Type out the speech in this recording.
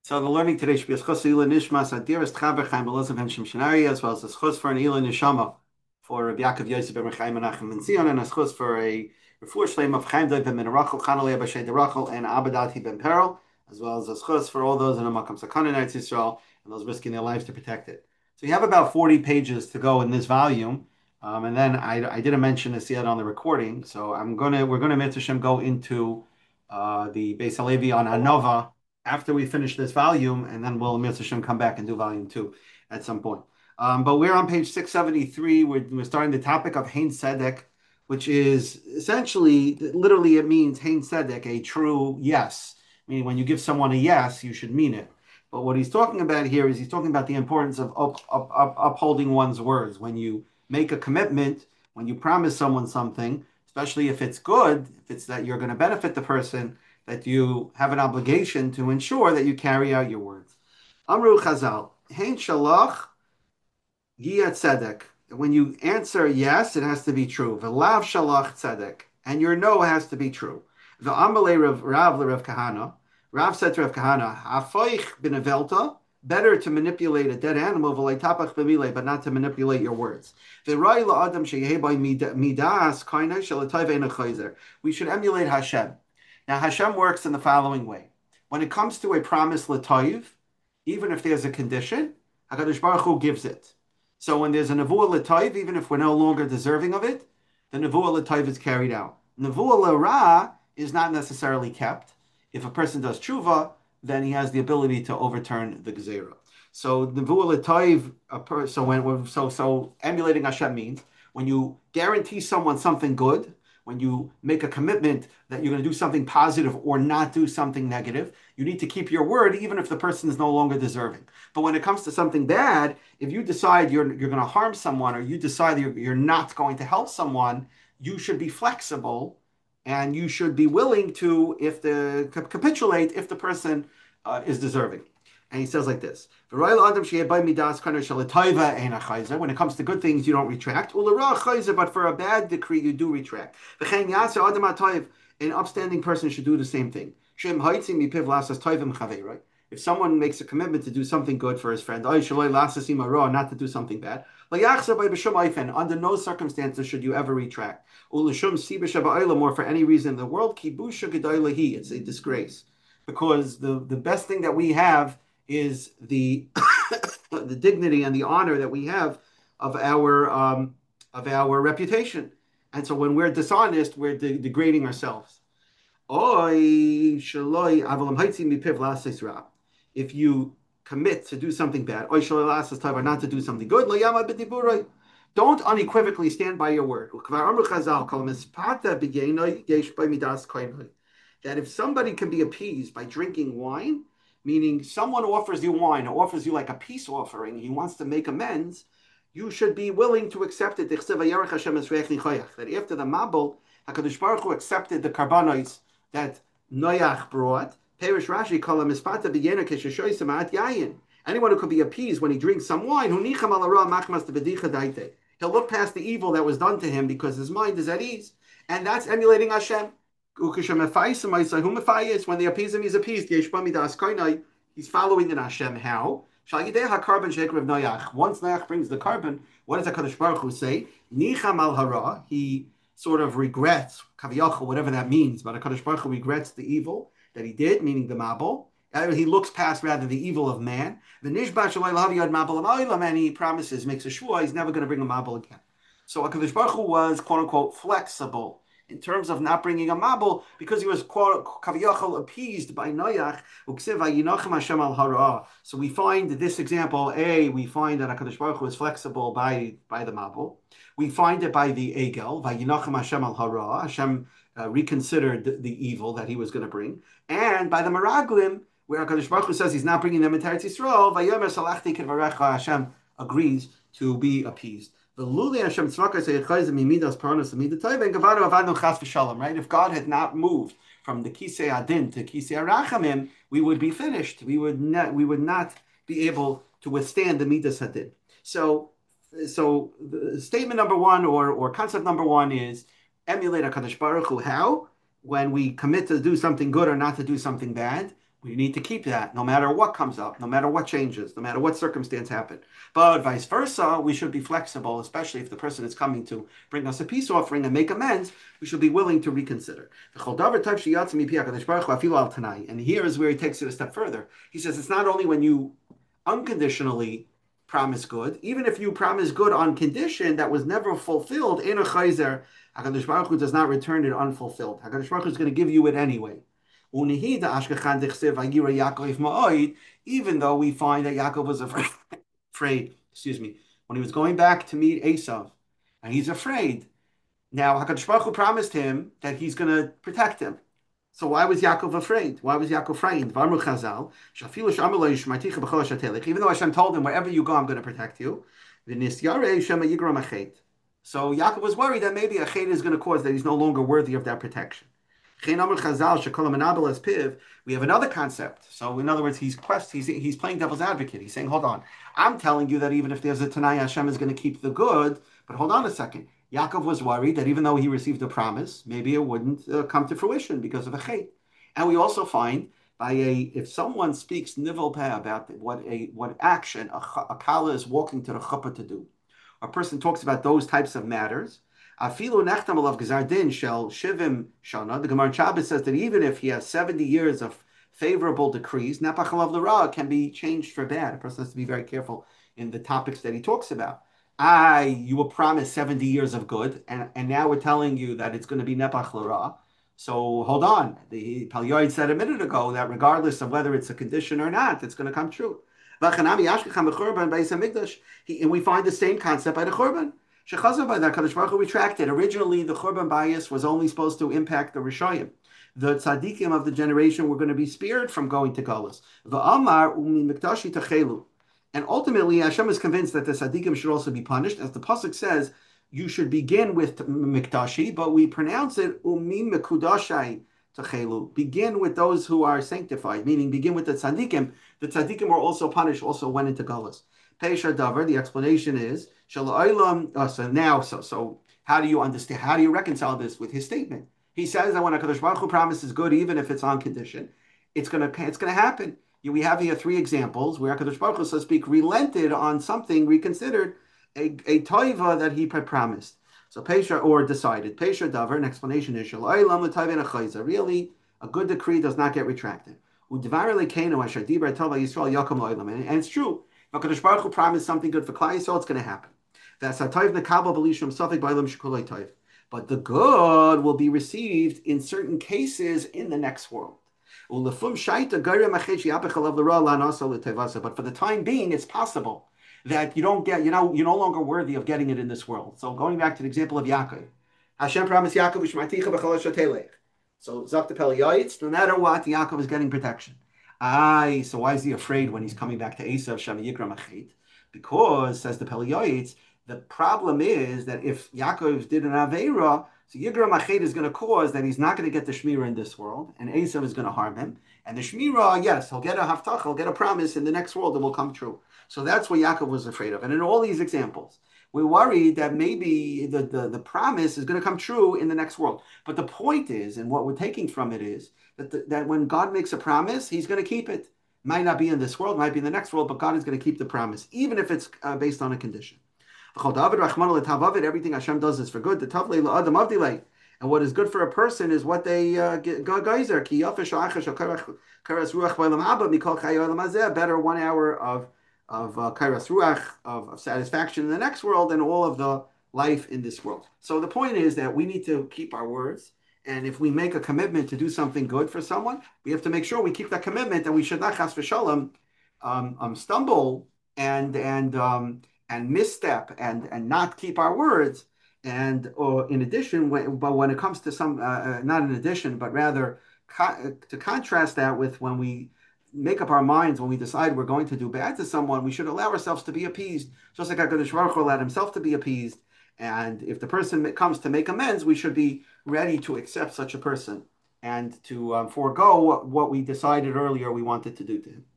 So the learning today should be a schos ila nishmas adiras chaber Chaim Elazar ben Shimshonari, as well as a schos for an ila nishama for Rabbi Yaakov Yosef ben Chaim Menachem ben Zion, and a schos for a refuah shleim of Chaim Dov ben Menarachel, Chanalei Abashay Derachel, and Abadati ben Perel, as well as a schos for all those in a makam sakana in Eretz Yisrael and those risking their lives to protect it. So you have about 40 pages to go in this volume. And then I didn't mention this yet on the recording, so we're gonna Mitzvah Shem go into the Beis Halevi on Anova after we finish this volume, and then we'll Mitzvah Shem come back and do volume 2 at some point. But we're on page 673. We're starting the topic of Hein Sedek, which is essentially, literally, it means Hein Sedek, a true yes. Meaning, when you give someone a yes, you should mean it. But what he's talking about here is he's talking about the importance of upholding one's words. When you make a commitment, when you promise someone something, especially if it's good, if it's that you're going to benefit the person, that you have an obligation to ensure that you carry out your words. Amru Chazal, Hein Shalach Yiyat Tzedek. When you answer yes, it has to be true. V'lav Shalach Tzedek. And your no has to be true. V'amalei Rav L'Rav Kahana. Rav said to Rav Kahana, Hafoich b'nevelta, better to manipulate a dead animal, v'leitapach b'milei, but not to manipulate your words. V'rai la'adam sheyeh by midas kainai shelatayv ein chayzer. We should emulate Hashem. Now, Hashem works in the following way. When it comes to a promise l'toiv, even if there's a condition, HaKadosh Baruch Hu gives it. So when there's a nevuah l'toiv, even if we're no longer deserving of it, the nevuah l'toiv is carried out. Nevuah l'ra is not necessarily kept. If a person does tshuva, then he has the ability to overturn the gezerah. So nevuah l'toiv, so emulating Hashem means when you guarantee someone something good, when you make a commitment that you're going to do something positive or not do something negative, you need to keep your word even if the person is no longer deserving. But when it comes to something bad, if you decide you're going to harm someone, or you decide you're not going to help someone, you should be flexible and you should be willing to capitulate if the person is deserving. And he says like this: when it comes to good things, you don't retract. But for a bad decree, you do retract. An upstanding person should do the same thing. If someone makes a commitment to do something good for his friend, not to do something bad, under no circumstances should you ever retract. Or for any reason in the world, it's a disgrace. Because the best thing that we have is the the dignity and the honor that we have of our reputation. And so when we're dishonest, we're degrading ourselves. If you commit to do something bad, or not to do something good, don't unequivocally stand by your word. That if somebody can be appeased by drinking wine, meaning someone offers you wine or offers you like a peace offering, he wants to make amends, you should be willing to accept it. That after the Mabul, HaKadosh Baruch Hu accepted the karbanos that Noach brought. Perish Rashi call him mispata b'yena k'sheshoyis yayin. Anyone who could be appeased when he drinks some wine, he'll look past the evil that was done to him because his mind is at ease. And that's emulating Hashem. When they appease him, he's appeased. He's following in Hashem. How? Once Noach brings the carbon, what does HaKadosh Baruch Hu say? Nicham al hara. He sort of regrets, kaviyachol, whatever that means, but HaKadosh Baruch Hu regrets the evil that he did, meaning the Mabul. He looks past rather the evil of man. The Nishba Shalai Lahaviyad Mabul, and he promises, makes a shua, he's never going to bring a Mabul again. So HaKadosh Baruch Hu was, quote unquote, flexible in terms of not bringing a Mabul because he was, quote, kaviyachol, appeased by Noach. So we find this example, we find that HaKadosh Baruch Hu is flexible by the Mabul. We find it by the Egel, Vayinachem Hashem al hara. Hashem reconsidered the evil that he was going to bring. And by the Meraglim, where HaKadosh Baruch Hu says he's not bringing them into Eretz Yisrael, Vayomer salachti k'dvarecha, Hashem agrees to be appeased. Right? If God had not moved from the Kisei Adin to Kisei Arachamim, we would be finished. We would not be able to withstand the Midas Hadin. So the statement number one or concept number one is emulate HaKadosh Baruch Hu. How? When we commit to do something good or not to do something bad, We need to keep that no matter what comes up, no matter what changes, no matter what circumstance happen. But vice versa, we should be flexible, especially if the person is coming to bring us a peace offering and make amends. We should be willing to reconsider. And here is where he takes it a step further. He says it's not only when you unconditionally promise good, even if you promise good on condition that was never fulfilled, in a chayzer, HaKadosh Baruch Hu does not return it unfulfilled. HaKadosh Baruch Hu is going to give you it anyway. Even though we find that Yaakov was afraid, excuse me, when he was going back to meet Esav, and he's afraid. Now HaKadosh Baruch Hu promised him that he's going to protect him. So why was Yaakov afraid? Why was Yaakov frightened? Even though Hashem told him, wherever you go, I'm going to protect you. So Yaakov was worried that maybe a chet is going to cause that he's no longer worthy of that protection. We have another concept. So in other words, he's playing devil's advocate. He's saying, hold on, I'm telling you that even if there's a Tanai, Hashem is going to keep the good. But hold on a second. Yaakov was worried that even though he received a promise, maybe it wouldn't come to fruition because of a chet. And we also find if someone speaks nivel peh about what action a kala is walking to the chuppah to do, a person talks about those types of matters. Afilu nechtam alav gzar din shel shivim shana. The Gemara in Shabbos says that even if he has 70 years of favorable decrees, nepach alav l'ra can be changed for bad. A person has to be very careful in the topics that he talks about. You were promised 70 years of good, and now we're telling you that it's going to be nepach l'ra. So hold on. The Pal Yoed said a minute ago that regardless of whether it's a condition or not, it's going to come true. And we find the same concept by the Churban. Shechazah by that Kadosh Baruch Hu retracted. Originally, the Churban bias was only supposed to impact the Rishayim. The tzaddikim of the generation were going to be spared from going to Galus. V'amar umi mikdashi techelu. And ultimately, Hashem is convinced that the tzaddikim should also be punished. As the pasuk says, you should begin with mikdashi, but we pronounce it umi mikudashai techelu. Begin with those who are sanctified, meaning begin with the tzaddikim. The tzaddikim were also punished, also went into Galus. Pesha davar. The explanation is so how do you understand? How do you reconcile this with his statement? He says that when HaKadosh Baruch Hu promises good, even if it's on condition, it's gonna happen. We have here 3 examples where HaKadosh Baruch Hu, so to speak, relented on something, reconsidered a toiva that he had promised. So Pesha, or decided. Pesha davar. An explanation is really a good decree does not get retracted. And it's true. HaKadosh Baruch Hu promised something good for Klal Yisrael, it's going to happen. But the good will be received in certain cases in the next world. But for the time being, it's possible that you don't get, you're no longer worthy of getting it in this world. So going back to the example of Yaakov, Hashem promised Yaakov, so Zakta Pele Yaitz, no matter what, Yaakov is getting protection. So why is he afraid when he's coming back to Esav Shema Yikra Machet? Because, says the Pele Yaitz, the problem is that if Yaakov did an Aveira, so Yikra Machet is going to cause that he's not going to get the Shmira in this world, and Esav is going to harm him. And the Shmira, yes, he'll get a Haftach, he'll get a promise in the next world that will come true. So that's what Yaakov was afraid of. And in all these examples, we're worried that maybe the promise is going to come true in the next world. But the point is, and what we're taking from it is, that when God makes a promise, he's going to keep it. Might not be in this world, might be in the next world, but God is going to keep the promise, even if it's based on a condition. Everything Hashem does is for good. And what is good for a person is what they geyser. Better 1 hour of kairas ruach, of satisfaction in the next world than all of the life in this world. So the point is that we need to keep our words. And if we make a commitment to do something good for someone, we have to make sure we keep that commitment, and we should not chas v'shalom stumble and misstep and not keep our words. And or in addition, when it comes to some, not in addition, but rather to contrast that with when we make up our minds, when we decide we're going to do bad to someone, we should allow ourselves to be appeased, just like HaKadosh Baruch Hu allowed himself to be appeased. And if the person comes to make amends, we should be ready to accept such a person and to forego what we decided earlier we wanted to do to him.